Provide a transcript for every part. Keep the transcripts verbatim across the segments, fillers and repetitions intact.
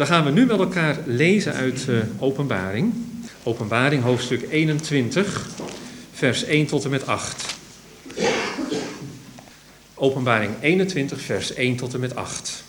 Dan gaan we nu met elkaar lezen uit uh, Openbaring. Openbaring hoofdstuk eenentwintig, vers één tot en met acht. Openbaring eenentwintig, vers één tot en met acht.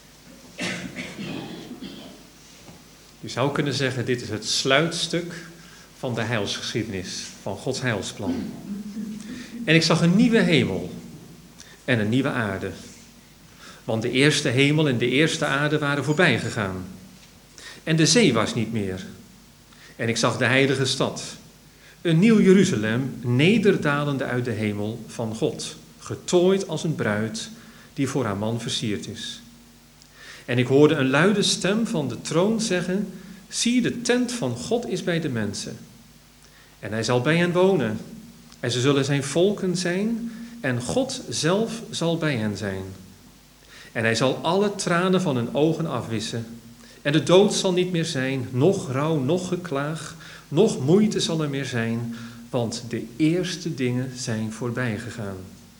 Je zou kunnen zeggen, dit is het sluitstuk van de heilsgeschiedenis, van Gods heilsplan. En ik zag een nieuwe hemel en een nieuwe aarde. Want de eerste hemel en de eerste aarde waren voorbij gegaan. En de zee was niet meer. En ik zag de heilige stad, een nieuw Jeruzalem, nederdalende uit de hemel van God, getooid als een bruid die voor haar man versierd is. En ik hoorde een luide stem van de troon zeggen: zie, de tent van God is bij de mensen. En hij zal bij hen wonen. En ze zullen zijn volken zijn. En God zelf zal bij hen zijn. En hij zal alle tranen van hun ogen afwissen. En de dood zal niet meer zijn, noch rouw, noch geklaag, noch moeite zal er meer zijn, want de eerste dingen zijn voorbij gegaan.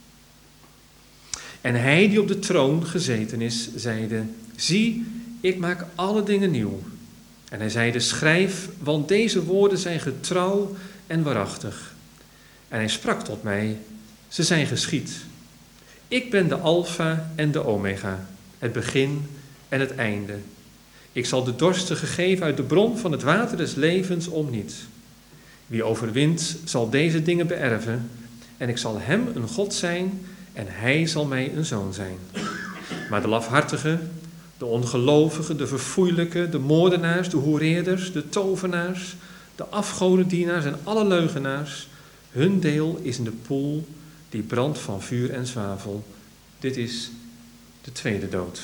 En hij die op de troon gezeten is, zeide: zie, ik maak alle dingen nieuw. En hij zeide: schrijf, want deze woorden zijn getrouw en waarachtig. En hij sprak tot mij: ze zijn geschied. Ik ben de Alpha en de Omega, het begin en het einde. Ik zal de dorstige geven uit de bron van het water des levens om niet. Wie overwint, zal deze dingen beërven. En ik zal hem een God zijn en hij zal mij een zoon zijn. Maar de lafhartigen, de ongelovigen, de verfoeilijken, de moordenaars, de hoereerders, de tovenaars, de afgodendienaars en alle leugenaars, hun deel is in de poel die brandt van vuur en zwavel. Dit is de tweede dood.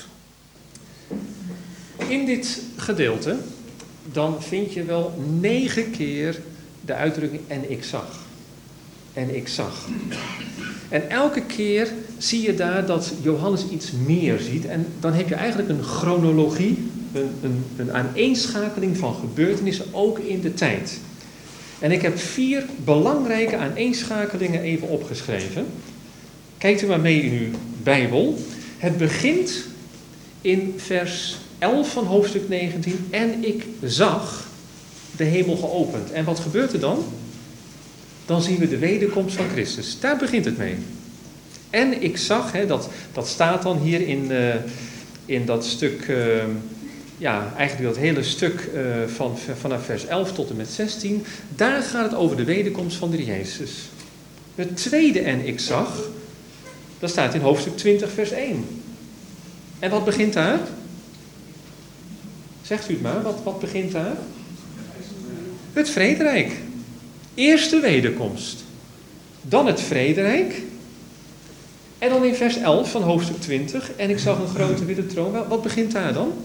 In dit gedeelte, dan vind je wel negen keer de uitdrukking en ik zag. En ik zag. En elke keer zie je daar dat Johannes iets meer ziet. En dan heb je eigenlijk een chronologie, een, een, een aaneenschakeling van gebeurtenissen, ook in de tijd. En ik heb vier belangrijke aaneenschakelingen even opgeschreven. Kijkt u maar mee in uw Bijbel. Het begint in vers elf van hoofdstuk negentien. En ik zag de hemel geopend. En wat gebeurt er dan? Dan zien we de wederkomst van Christus. Daar begint het mee. En ik zag, hè, dat, dat staat dan hier in, uh, in dat stuk, uh, ja, eigenlijk dat hele stuk uh, van, vanaf vers elf tot en met zestien. Daar gaat het over de wederkomst van de Jezus. Het tweede en ik zag, dat staat in hoofdstuk twintig vers één. En wat begint daar? Zegt u het maar, wat, wat begint daar? Het vrederijk. Eerst de wederkomst. Dan het vrederijk. En dan in vers elf van hoofdstuk twintig. En ik zag een grote witte troon. Wat begint daar dan?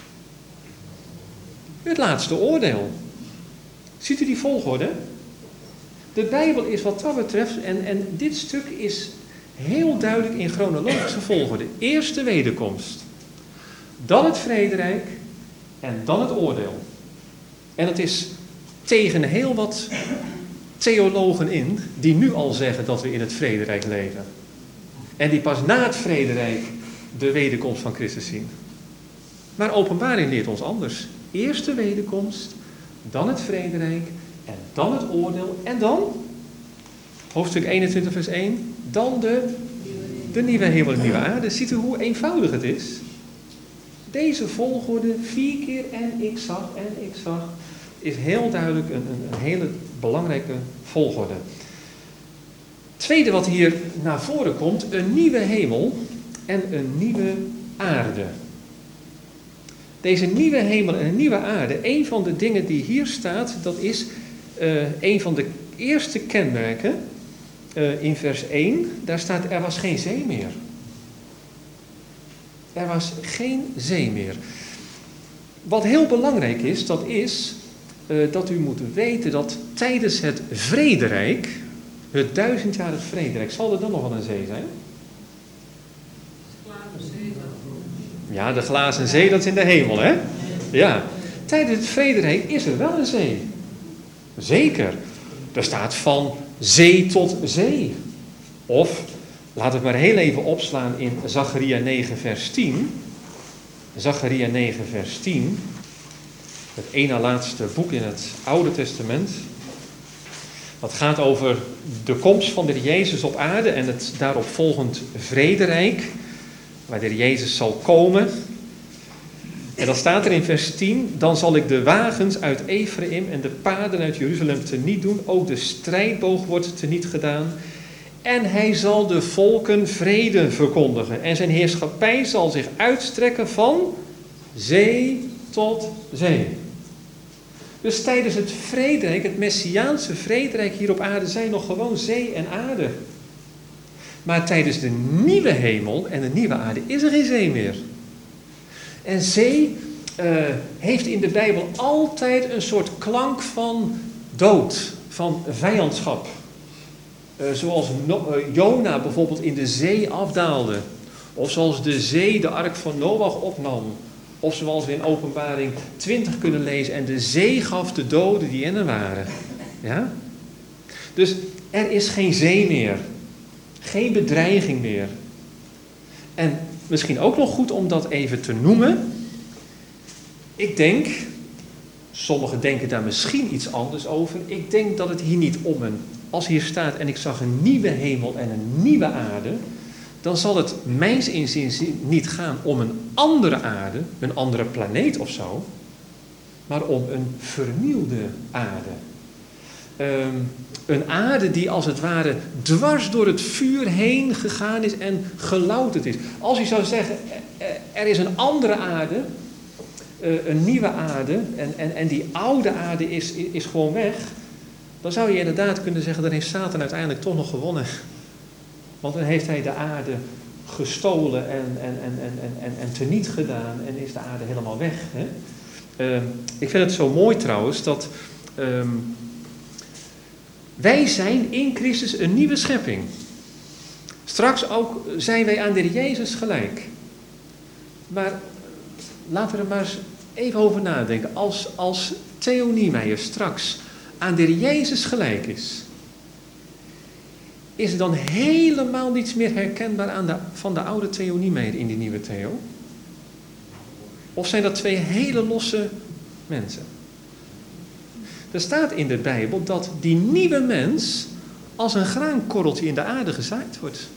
Het laatste oordeel. Ziet u die volgorde? De Bijbel is wat dat betreft, en, en dit stuk is heel duidelijk in chronologische volgorde. Eerst de wederkomst. Dan het vrederijk. En dan het oordeel. En het is tegen heel wat theologen in, die nu al zeggen dat we in het vrederijk leven. En die pas na het vrederijk de wederkomst van Christus zien. Maar Openbaring leert ons anders. Eerst de wederkomst, dan het vrederijk, en dan het oordeel, en dan, hoofdstuk eenentwintig vers één, dan de, de nieuwe hemel en nieuwe aarde. Ziet u hoe eenvoudig het is? Deze volgorde, vier keer en ik zag en ik zag, is heel duidelijk een, een, een hele belangrijke volgorde. Tweede wat hier naar voren komt, een nieuwe hemel en een nieuwe aarde. Deze nieuwe hemel en een nieuwe aarde, een van de dingen die hier staat, dat is uh, een van de eerste kenmerken uh, in vers één. Daar staat: er was geen zee meer. Er was geen zee meer. Wat heel belangrijk is, dat is uh, dat u moet weten dat tijdens het vrederijk, het duizendjarig vrederijk, zal er dan nog wel een zee zijn? Ja, de glazen zee, dat is in de hemel, hè? Ja. Tijdens het vrederijk is er wel een zee. Zeker. Er staat van zee tot zee. Of, laten we het maar heel even opslaan in Zacharia negen vers tien. Zacharia negen vers tien. Het één na laatste boek in het Oude Testament. Dat gaat over de komst van de Heer Jezus op aarde en het daarop volgend vrederijk, waar de Heer Jezus zal komen. En dan staat er in vers tien, dan zal ik de wagens uit Ephraim en de paarden uit Jeruzalem teniet doen, ook de strijdboog wordt teniet gedaan. En hij zal de volken vrede verkondigen en zijn heerschappij zal zich uitstrekken van zee tot zee. Dus tijdens het vrederijk, het Messiaanse vrederijk hier op aarde, zijn nog gewoon zee en aarde. Maar tijdens de nieuwe hemel en de nieuwe aarde is er geen zee meer. En zee uh, heeft in de Bijbel altijd een soort klank van dood, van vijandschap. Uh, zoals no- uh, Jona bijvoorbeeld in de zee afdaalde. Of zoals de zee de ark van Noach opnam. Of zoals we in Openbaring twintig kunnen lezen. En de zee gaf de doden die in er waren. Ja? Dus er is geen zee meer. Geen bedreiging meer. En misschien ook nog goed om dat even te noemen. Ik denk, sommigen denken daar misschien iets anders over. Ik denk dat het hier niet om een, als hier staat en ik zag een nieuwe hemel en een nieuwe aarde, dan zal het mijns inziens niet gaan om een andere aarde, een andere planeet of zo, maar om een vernieuwde aarde. Um, een aarde die als het ware dwars door het vuur heen gegaan is en gelouterd is. Als je zou zeggen, er is een andere aarde, een nieuwe aarde, en, en, en die oude aarde is, is gewoon weg, dan zou je inderdaad kunnen zeggen, dan heeft Satan uiteindelijk toch nog gewonnen. Want dan heeft hij de aarde gestolen en, en, en, en, en, en teniet gedaan en is de aarde helemaal weg. Hè? Um, ik vind het zo mooi trouwens dat um, wij zijn in Christus een nieuwe schepping. Straks ook zijn wij aan de Heer Jezus gelijk. Maar laten we er maar eens even over nadenken. Als, als Theo Niemeyer straks aan de Heer Jezus gelijk is, is er dan helemaal niets meer herkenbaar aan de, van de oude Theo Niemeyer in die nieuwe Theo? Of zijn dat twee hele losse mensen? Er staat in de Bijbel dat die nieuwe mens als een graankorreltje in de aarde gezaaid wordt.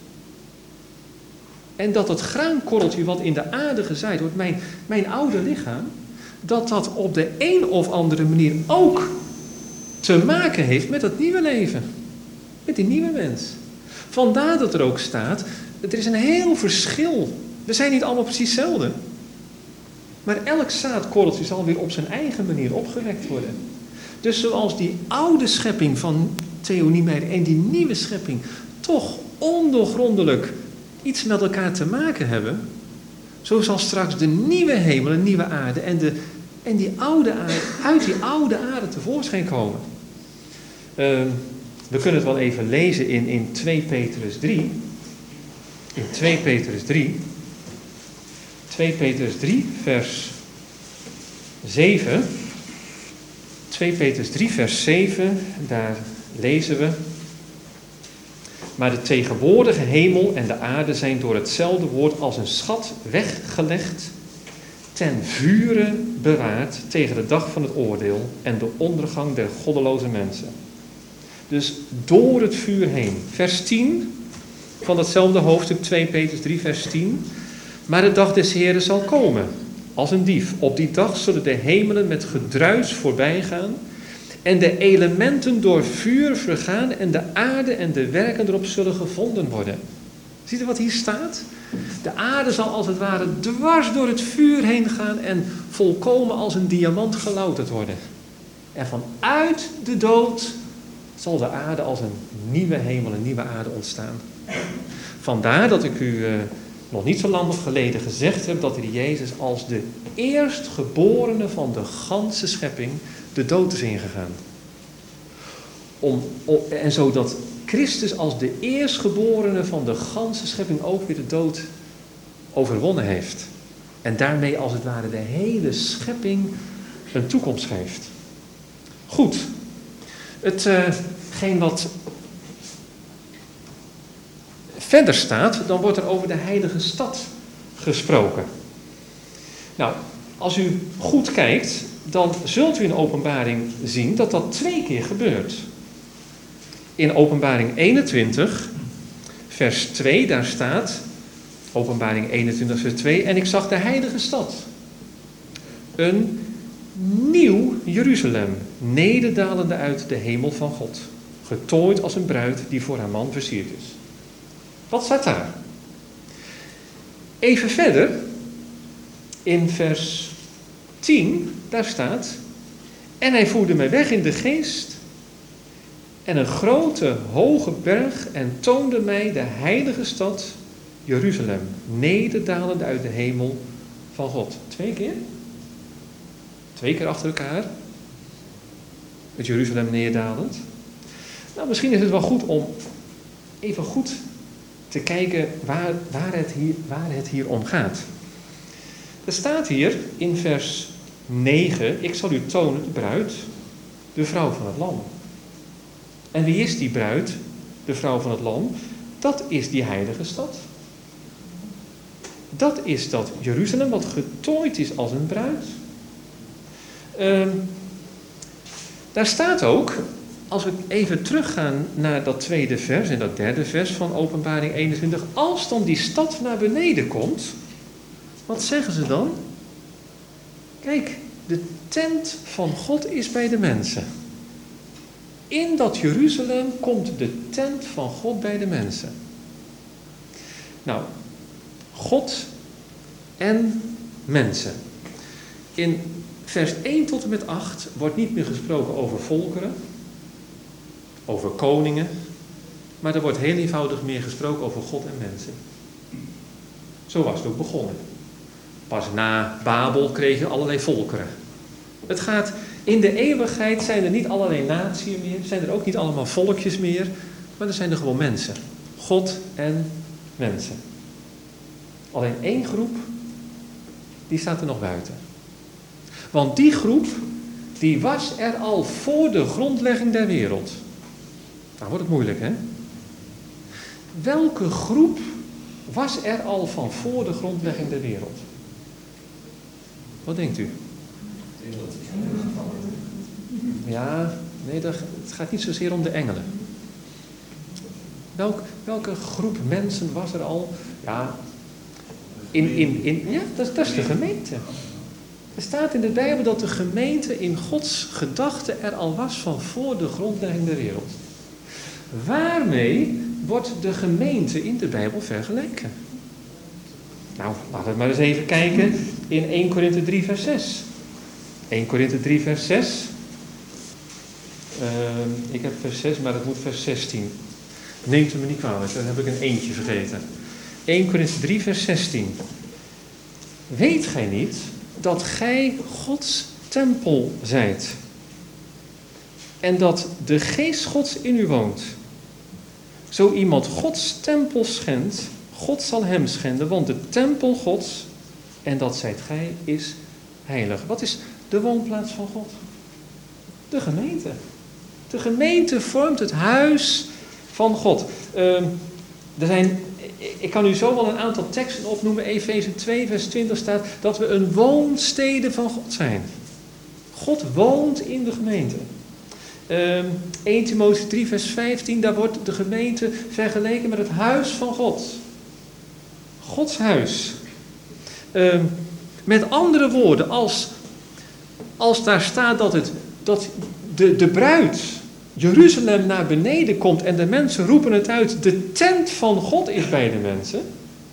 En dat het graankorreltje wat in de aarde gezaaid wordt, mijn, mijn oude lichaam, dat dat op de een of andere manier ook te maken heeft met dat nieuwe leven. Met die nieuwe mens. Vandaar dat er ook staat, er is een heel verschil. We zijn niet allemaal precies hetzelfde. Maar elk zaadkorreltje zal weer op zijn eigen manier opgewekt worden. Dus zoals die oude schepping van Theo Niemeyer en die nieuwe schepping toch ondoorgrondelijk iets met elkaar te maken hebben, zo zal straks de nieuwe hemel en nieuwe aarde en, de, en die oude aarde uit die oude aarde tevoorschijn komen. Uh, we kunnen het wel even lezen in, in twee Petrus drie. In twee Petrus drie. twee Petrus drie vers zeven. twee Petrus drie vers zeven, daar lezen we. Maar de tegenwoordige hemel en de aarde zijn door hetzelfde woord als een schat weggelegd, ten vure bewaard tegen de dag van het oordeel en de ondergang der goddeloze mensen. Dus door het vuur heen. Vers tien van datzelfde hoofdstuk twee Petrus drie vers tien. Maar de dag des Heeren zal komen als een dief. Op die dag zullen de hemelen met gedruis voorbij gaan en de elementen door vuur vergaan en de aarde en de werken erop zullen gevonden worden. Ziet u wat hier staat? De aarde zal als het ware dwars door het vuur heen gaan en volkomen als een diamant gelouterd worden. En vanuit de dood zal de aarde als een nieuwe hemel, een nieuwe aarde ontstaan. Vandaar dat ik u uh, nog niet zo lang geleden gezegd heb dat de Jezus als de eerstgeborene van de ganse schepping de dood is ingegaan. Om, om, en zodat Christus als de eerstgeborene van de ganse schepping ook weer de dood overwonnen heeft. En daarmee als het ware de hele schepping een toekomst geeft. Goed. Hetgeen uh, wat verder staat, dan wordt er over de heilige stad gesproken. Nou, als u goed kijkt, dan zult u in Openbaring zien dat dat twee keer gebeurt. In Openbaring eenentwintig, vers twee, daar staat, Openbaring eenentwintig, vers twee, en ik zag de heilige stad, een nieuw Jeruzalem, nederdalende uit de hemel van God, getooid als een bruid die voor haar man versierd is. Wat staat daar? Even verder, in vers tien, daar staat, en hij voerde mij weg in de geest en een grote hoge berg en toonde mij de heilige stad Jeruzalem, nederdalend uit de hemel van God. Twee keer? Twee keer achter elkaar. Het Jeruzalem neerdalend. Nou, misschien is het wel goed om even goed te kijken waar, waar, het, hier, waar het hier om gaat. Er staat hier in vers negen, ik zal u tonen de bruid, de vrouw van het lam. En wie is die bruid, de vrouw van het lam? Dat is die heilige stad. Dat is dat Jeruzalem wat getooid is als een bruid. Uh, daar staat ook, als we even teruggaan naar dat tweede vers en dat derde vers van Openbaring eenentwintig, als dan die stad naar beneden komt, wat zeggen ze dan? Kijk, de tent van God is bij de mensen. In dat Jeruzalem komt de tent van God bij de mensen. Nou, God en mensen. In vers één tot en met acht wordt niet meer gesproken over volkeren, over koningen, maar er wordt heel eenvoudig meer gesproken over God en mensen. Zo was het ook begonnen. Pas na Babel kreeg je allerlei volkeren. Het gaat, in de eeuwigheid zijn er niet allerlei naties meer, zijn er ook niet allemaal volkjes meer, maar er zijn er gewoon mensen. God en mensen. Alleen één groep, die staat er nog buiten. Want die groep, die was er al voor de grondlegging der wereld. Nou wordt het moeilijk, hè? Welke groep was er al van voor de grondlegging der wereld? Wat denkt u? Ja, nee, dat, het gaat niet zozeer om de engelen. Welk, welke groep mensen was er al? Ja, in, in, in, ja dat, dat is de gemeente. Er staat in de Bijbel dat de gemeente in Gods gedachten er al was van voor de grondlegging der wereld. Waarmee wordt de gemeente in de Bijbel vergeleken? Nou, laten we maar eens even kijken in eerste Korinthe drie vers zes. eerste Korinthe drie vers zes. Uh, ik heb vers zes, maar het moet vers zestien. Neemt u me niet kwalijk, dan heb ik een eentje vergeten. eerste Korinthe drie vers zestien. Weet gij niet dat gij Gods tempel zijt en dat de geest Gods in u woont? Zo iemand Gods tempel schendt, God zal hem schenden, want de tempel Gods, en dat zijt gij, is heilig. Wat is de woonplaats van God? De gemeente. De gemeente vormt het huis van God. Uh, er zijn, ik kan u zo wel een aantal teksten opnoemen. Efeze twee vers twintig staat dat we een woonstede van God zijn. God woont in de gemeente. Uh, eerste Timotheüs drie vers vijftien, daar wordt de gemeente vergeleken met het huis van God. Gods huis. Uh, met andere woorden, als, als daar staat dat, het, dat de, de bruid Jeruzalem naar beneden komt en de mensen roepen het uit, de tent van God is bij de mensen,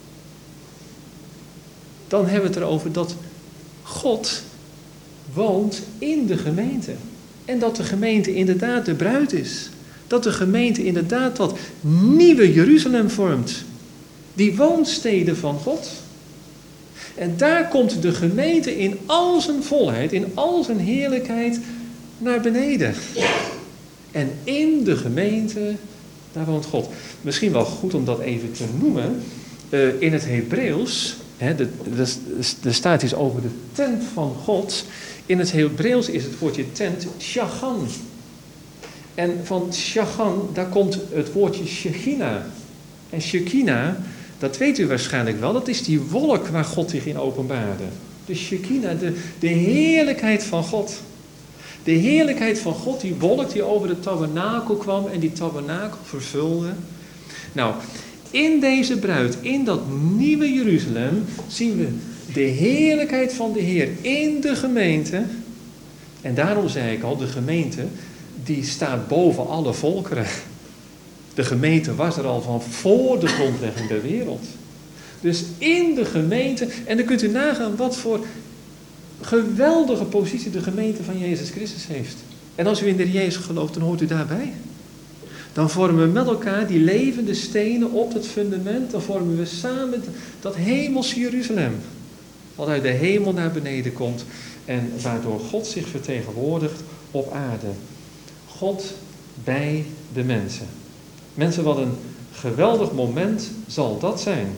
dan hebben we het erover dat God woont in de gemeente. En dat de gemeente inderdaad de bruid is. Dat de gemeente inderdaad dat nieuwe Jeruzalem vormt. Die woonstede van God. En daar komt de gemeente in al zijn volheid, in al zijn heerlijkheid naar beneden. En in de gemeente, daar woont God. Misschien wel goed om dat even te noemen. Uh, in het Hebreeuws, hè, de, de, de staat is over de tent van God. In het Hebreeuws is het woordje tent shagan. En van shagan, daar komt het woordje Shekinah. En Shekinah, dat weet u waarschijnlijk wel, dat is die wolk waar God zich in openbaarde. De Shekinah, de, de heerlijkheid van God. De heerlijkheid van God, die wolk die over de tabernakel kwam en die tabernakel vervulde. Nou, in deze bruid, in dat nieuwe Jeruzalem, zien we de heerlijkheid van de Heer in de gemeente. En daarom zei ik al, de gemeente, die staat boven alle volkeren. De gemeente was er al van voor de grondlegging der wereld. Dus in de gemeente, en dan kunt u nagaan wat voor geweldige positie de gemeente van Jezus Christus heeft. En als u in de Jezus gelooft, dan hoort u daarbij. Dan vormen we met elkaar die levende stenen op het fundament. Dan vormen we samen dat hemels Jeruzalem. Wat uit de hemel naar beneden komt. En waardoor God zich vertegenwoordigt op aarde. God bij de mensen. Mensen, wat een geweldig moment zal dat zijn.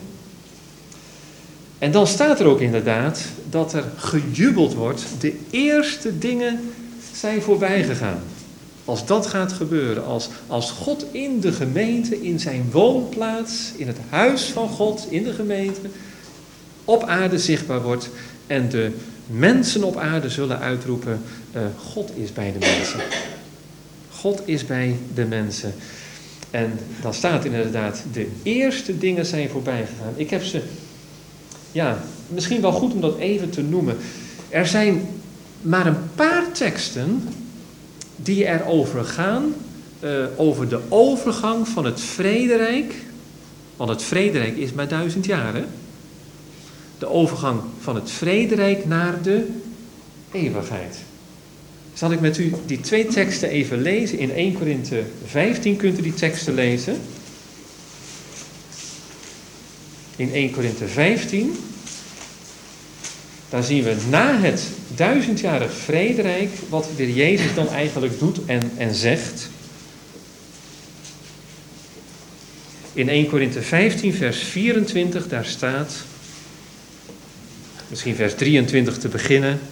En dan staat er ook inderdaad dat er gejubeld wordt. De eerste dingen zijn voorbij gegaan. Als dat gaat gebeuren, als, als God in de gemeente, in zijn woonplaats, in het huis van God, in de gemeente, op aarde zichtbaar wordt en de mensen op aarde zullen uitroepen, uh, God is bij de mensen. God is bij de mensen. En dan staat inderdaad, de eerste dingen zijn voorbij gegaan. Ik heb ze, ja, misschien wel goed om dat even te noemen. Er zijn maar een paar teksten die erover gaan, uh, over de overgang van het vrederijk. Want het vrederijk is maar duizend jaar, hè? De overgang van het vrederijk naar de eeuwigheid. Zal ik met u die twee teksten even lezen? In Eerste Korinthe vijftien kunt u die teksten lezen. In Eerste Korinthe vijftien. Daar zien we na het duizendjarig vrederijk wat de Heer Jezus dan eigenlijk doet en, en zegt. In Eerste Korinthe vijftien vers vierentwintig, daar staat, misschien vers drieëntwintig te beginnen.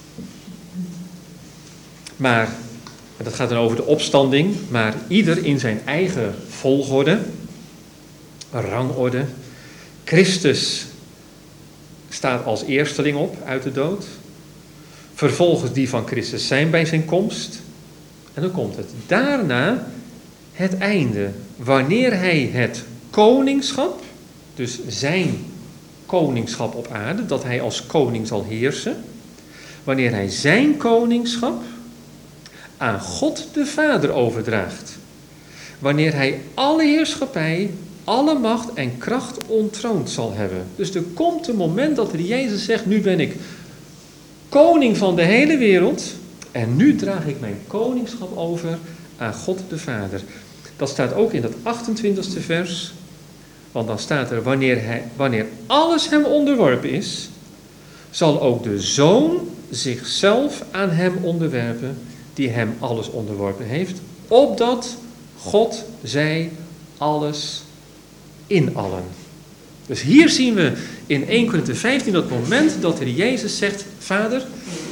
Maar, en dat gaat dan over de opstanding, maar ieder in zijn eigen volgorde, rangorde. Christus staat als eersteling op uit de dood. Vervolgens die van Christus zijn bij zijn komst. En dan komt het. Daarna het einde. Wanneer hij het koningschap, dus zijn koningschap op aarde, dat hij als koning zal heersen. Wanneer hij zijn koningschap aan God de Vader overdraagt. Wanneer hij alle heerschappij, alle macht en kracht ontroond zal hebben. Dus er komt een moment dat de Jezus zegt, nu ben ik koning van de hele wereld en nu draag ik mijn koningschap over aan God de Vader. Dat staat ook in dat achtentwintigste vers, want dan staat er, wanneer, hij, wanneer alles hem onderworpen is, zal ook de Zoon zichzelf aan hem onderwerpen, die hem alles onderworpen heeft, opdat God zij alles in allen. Dus hier zien we in Eerste Korinthe vijftien dat moment dat de Jezus zegt, Vader,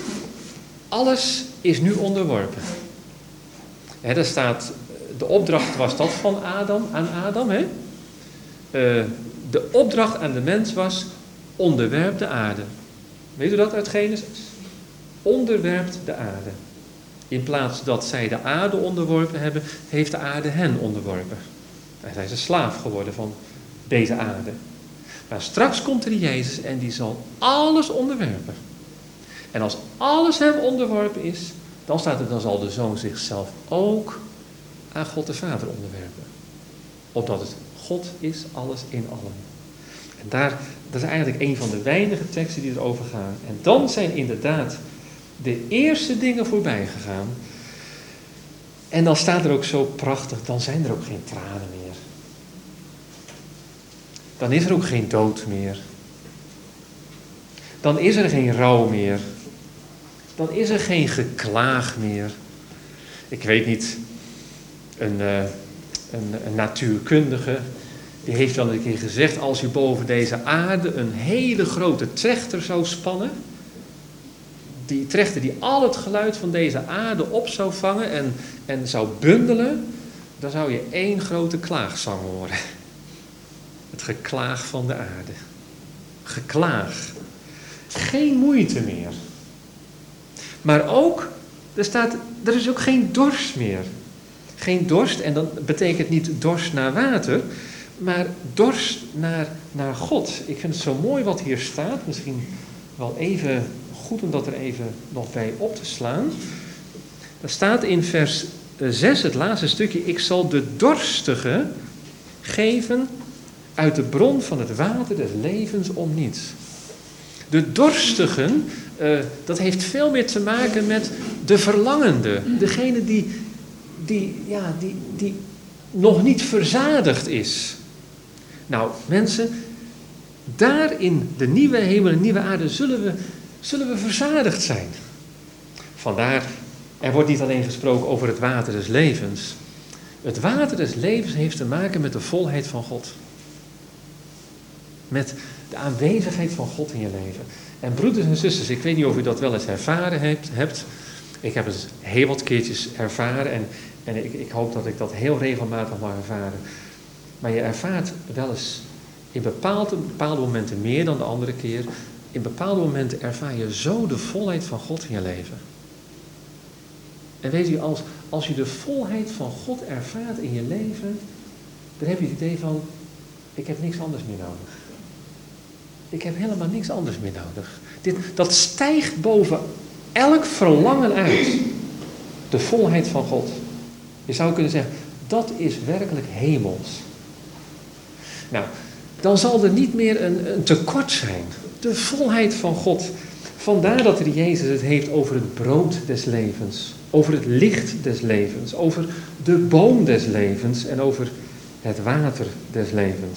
alles is nu onderworpen. He, daar staat, de opdracht was dat van Adam, aan Adam. He? Uh, de opdracht aan de mens was, onderwerp de aarde. Weet u dat uit Genesis? Onderwerpt de aarde. In plaats dat zij de aarde onderworpen hebben, heeft de aarde hen onderworpen. En zijn ze slaaf geworden van deze aarde. Maar straks komt er Jezus en die zal alles onderwerpen. En als alles hem onderworpen is, dan staat er, dan zal de Zoon zichzelf ook aan God de Vader onderwerpen. Opdat het God is, alles in allen. En daar, dat is eigenlijk een van de weinige teksten die erover gaan. En dan zijn inderdaad de eerste dingen voorbij gegaan. En dan staat er ook zo prachtig, dan zijn er ook geen tranen meer. Dan is er ook geen dood meer. Dan is er geen rouw meer. Dan is er geen geklaag meer. Ik weet niet, een, uh, een, een natuurkundige, die heeft wel een keer gezegd, als u boven deze aarde een hele grote trechter zou spannen, die trechter die al het geluid van deze aarde op zou vangen en, en zou bundelen, dan zou je één grote klaagzang horen. Het geklaag van de aarde. Geklaag. geen moeite meer. Maar ook, er staat, er is ook geen dorst meer. Geen dorst, en dat betekent niet dorst naar water, maar dorst naar, naar God. Ik vind het zo mooi wat hier staat, misschien wel even goed om dat er even nog bij op te slaan. Er staat in vers zes, het laatste stukje, ik zal de dorstige geven uit de bron van het water des levens om niets. De dorstigen, uh, dat heeft veel meer te maken met de verlangende. Degene die, die, ja, die, die nog niet verzadigd is. Nou, mensen, daar in de nieuwe hemel en nieuwe aarde zullen we, zullen we verzadigd zijn. Vandaar, er wordt niet alleen gesproken over het water des levens. Het water des levens heeft te maken met de volheid van God. Met de aanwezigheid van God in je leven. En broeders en zusters, ik weet niet of u dat wel eens ervaren hebt. hebt. Ik heb het heel wat keertjes ervaren en, en ik, ik hoop dat ik dat heel regelmatig mag ervaren. Maar je ervaart wel eens in bepaalde, bepaalde momenten meer dan de andere keer. In bepaalde momenten ervaar je zo de volheid van God in je leven. En weet u, als, als je de volheid van God ervaart in je leven, dan heb je het idee van, ik heb niks anders meer nodig. Ik heb helemaal niks anders meer nodig. Dit, dat stijgt boven elk verlangen uit. De volheid van God. Je zou kunnen zeggen, dat is werkelijk hemels. Nou, dan zal er niet meer een, een tekort zijn. De volheid van God. Vandaar dat er Jezus het heeft over het brood des levens. Over het licht des levens. Over de boom des levens. En over het water des levens.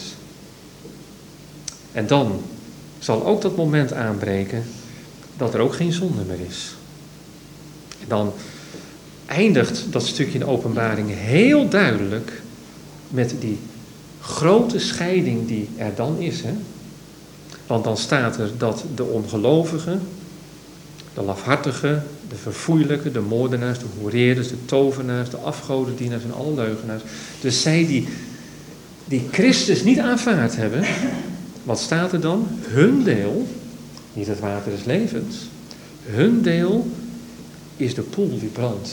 En dan zal ook dat moment aanbreken dat er ook geen zonde meer is. En dan eindigt dat stukje in Openbaring heel duidelijk met die grote scheiding die er dan is. Hè? Want dan staat er dat de ongelovigen, de lafhartigen, de verfoeilijken, de moordenaars, de hoereerders, de tovenaars, de afgodendienaars en alle leugenaars. Dus zij die, die Christus niet aanvaard hebben, wat staat er dan? Hun deel, niet het water des levens, hun deel is de poel die brandt.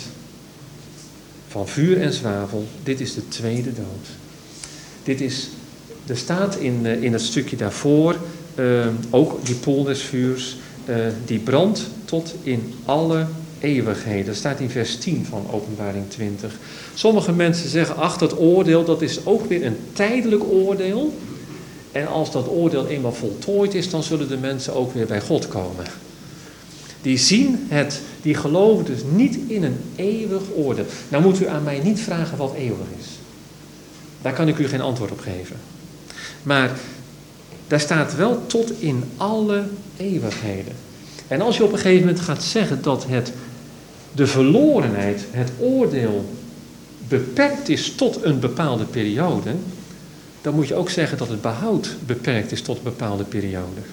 Van vuur en zwavel, dit is de tweede dood. Dit is, er staat in, in het stukje daarvoor, uh, ook die poel des vuurs, uh, die brandt tot in alle eeuwigheden. Dat staat in vers tien van Openbaring twintig. Sommige mensen zeggen, ach, dat oordeel, dat is ook weer een tijdelijk oordeel. En als dat oordeel eenmaal voltooid is, dan zullen de mensen ook weer bij God komen. Die zien het, die geloven dus niet in een eeuwig oordeel. Nou moet u aan mij niet vragen wat eeuwig is. Daar kan ik u geen antwoord op geven. Maar daar staat wel tot in alle eeuwigheden. En als je op een gegeven moment gaat zeggen dat het, de verlorenheid, het oordeel, beperkt is tot een bepaalde periode, dan moet je ook zeggen dat het behoud beperkt is tot een bepaalde periode.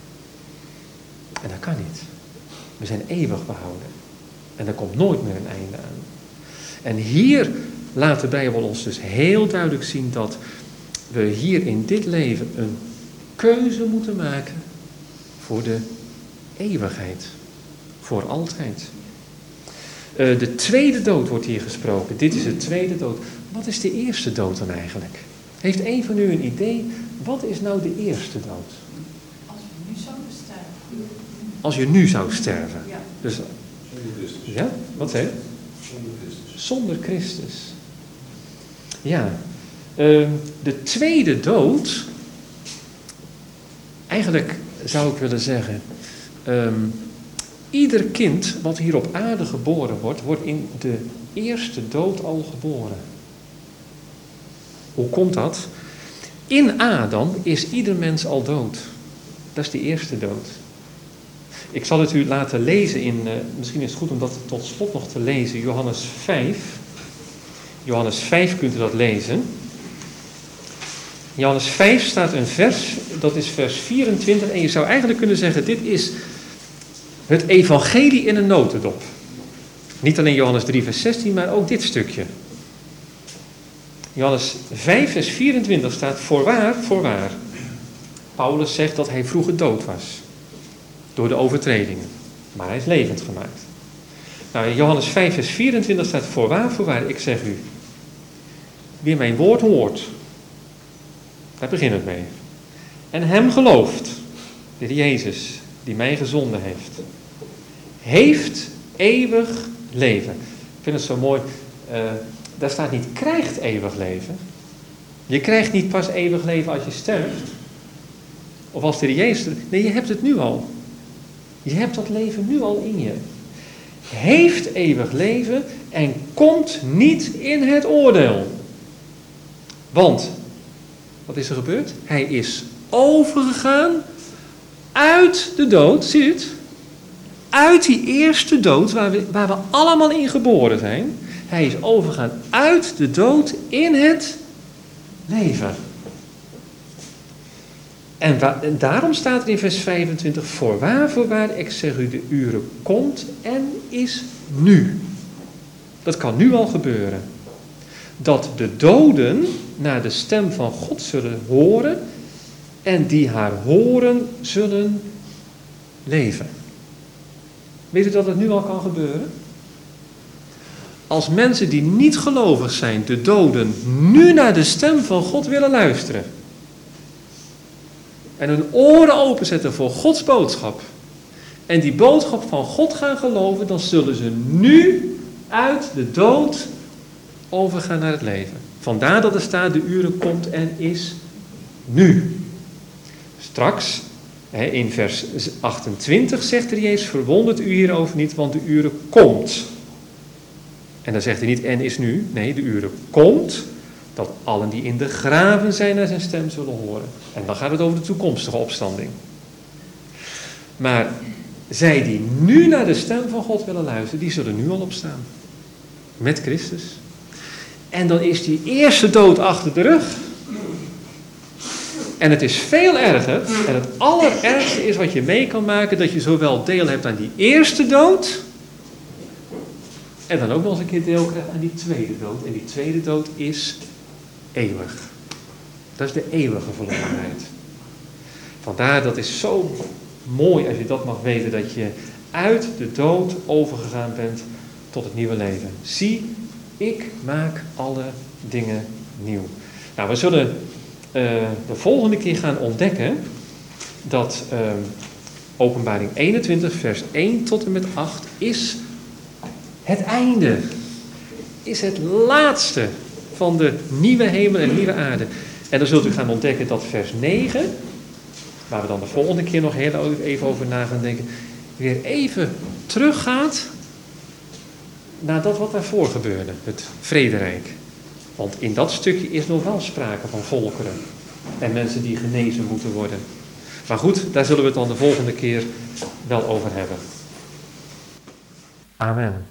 En dat kan niet. We zijn eeuwig behouden. En er komt nooit meer een einde aan. En hier laat de Bijbel ons dus heel duidelijk zien dat we hier in dit leven een keuze moeten maken voor de eeuwigheid. Voor altijd. Uh, de tweede dood wordt hier gesproken. Dit is de tweede dood. Wat is de eerste dood dan eigenlijk? Heeft een van u een idee? Wat is nou de eerste dood? Als we nu zouden sterven. Als je nu zou sterven. Ja. Dus, Zonder Christus. ja, wat zei je? Zonder Christus. Zonder Christus. Ja. Uh, de tweede dood. Eigenlijk zou ik willen zeggen. Um, ieder kind wat hier op aarde geboren wordt, wordt in de eerste dood al geboren. Hoe komt dat? In Adam is ieder mens al dood. Dat is de eerste dood. Ik zal het u laten lezen in, uh, misschien is het goed om dat tot slot nog te lezen, Johannes vijf. Johannes vijf kunt u dat lezen. In Johannes vijf staat een vers, dat is vers vierentwintig. En je zou eigenlijk kunnen zeggen, dit is het evangelie in een notendop. Niet alleen Johannes drie vers zestien, maar ook dit stukje. Johannes vijf vers vierentwintig staat, voorwaar, voorwaar. Paulus zegt dat hij vroeger dood was. door de overtredingen. Maar hij is levend gemaakt. Nou, in Johannes vijf vers vierentwintig staat: voorwaar, voorwaar, ik zeg u, wie mijn woord hoort, daar begint het mee, en hem gelooft, de Jezus, die mij gezonden heeft, heeft eeuwig leven. Ik vind het zo mooi, uh, daar staat niet krijgt eeuwig leven. Je krijgt niet pas eeuwig leven als je sterft, of als de Jezus, nee, je hebt het nu al. Je hebt dat leven nu al in je. Heeft eeuwig leven en komt niet in het oordeel. Want, wat is er gebeurd? Hij is overgegaan uit de dood, zie je het? Uit die eerste dood waar we, waar we allemaal in geboren zijn. Hij is overgegaan uit de dood in het leven. En, wa- en daarom staat er in vers vijfentwintig: voorwaar, voorwaar, ik zeg u, de uren komt en is nu. Dat kan nu al gebeuren. Dat de doden naar de stem van God zullen horen en die haar horen zullen leven. Weet u dat het nu al kan gebeuren? Als mensen die niet gelovig zijn, de doden, nu naar de stem van God willen luisteren en hun oren openzetten voor Gods boodschap en die boodschap van God gaan geloven, dan zullen ze nu uit de dood overgaan naar het leven. Vandaar dat er staat: de uren komt en is nu. Straks, in vers achtentwintig, zegt er Jezus: verwondert u hierover niet, want de uren komt. En dan zegt hij niet en is nu. Nee, de uren komt dat allen die in de graven zijn naar zijn stem zullen horen. En dan gaat het over de toekomstige opstanding. Maar zij die nu naar de stem van God willen luisteren, die zullen nu al opstaan. Met Christus. En dan is die eerste dood achter de rug. En het is veel erger. En het allerergste is wat je mee kan maken, dat je zowel deel hebt aan die eerste dood, en dan ook nog eens een keer deel krijgt aan die tweede dood. En die tweede dood is eeuwig. Dat is de eeuwige verlorenheid. Vandaar, dat is zo mooi als je dat mag weten, dat je uit de dood overgegaan bent tot het nieuwe leven. Zie, ik maak alle dingen nieuw. Nou, we zullen uh, de volgende keer gaan ontdekken dat uh, Openbaring eenentwintig vers één tot en met acht is het einde. Is het laatste van de nieuwe hemel en nieuwe aarde. En dan zult u gaan ontdekken dat vers negen, waar we dan de volgende keer nog heel even over na gaan denken, weer even teruggaat naar dat wat daarvoor gebeurde, het vrederijk. Want in dat stukje is nog wel sprake van volkeren en mensen die genezen moeten worden. Maar goed, daar zullen we het dan de volgende keer wel over hebben. Amen.